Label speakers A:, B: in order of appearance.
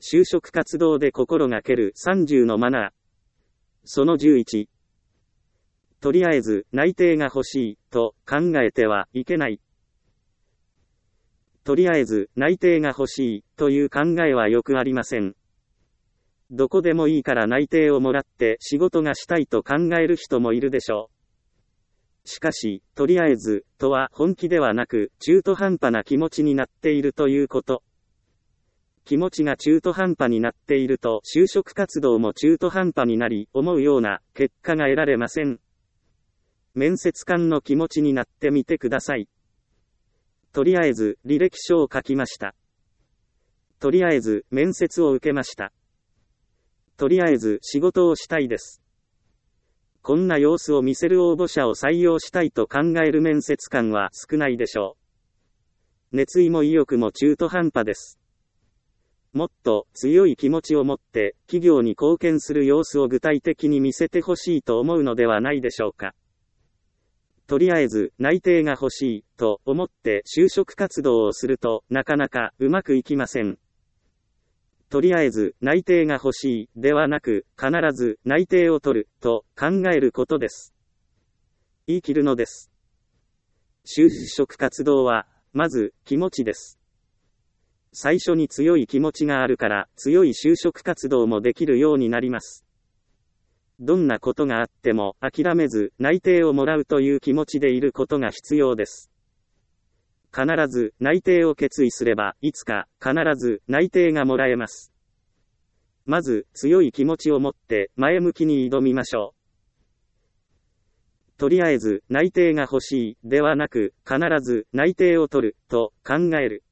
A: 就職活動で心がける30のマナー。その11。とりあえず内定が欲しいと考えてはいけない。とりあえず内定が欲しいという考えはよくありません。どこでもいいから内定をもらって仕事がしたいと考える人もいるでしょう。しかし、とりあえずとは本気ではなく中途半端な気持ちになっているということ。気持ちが中途半端になっていると就職活動も中途半端になり思うような結果が得られません。面接官の気持ちになってみてください。とりあえず履歴書を書きました。とりあえず面接を受けました。とりあえず仕事をしたいです。こんな様子を見せる応募者を採用したいと考える面接官は少ないでしょう。熱意も意欲も中途半端です。もっと強い気持ちを持って企業に貢献する様子を具体的に見せてほしいと思うのではないでしょうか。とりあえず内定が欲しいと思って就職活動をするとなかなかうまくいきません。とりあえず内定が欲しいではなく必ず内定を取ると考えることです。言い切るのです。就職活動はまず気持ちです。最初に強い気持ちがあるから強い就職活動もできるようになります。どんなことがあっても諦めず内定をもらうという気持ちでいることが必要です。必ず内定を決意すればいつか必ず内定がもらえます。まず強い気持ちを持って前向きに挑みましょう。とりあえず内定が欲しいではなく必ず内定を取ると考える。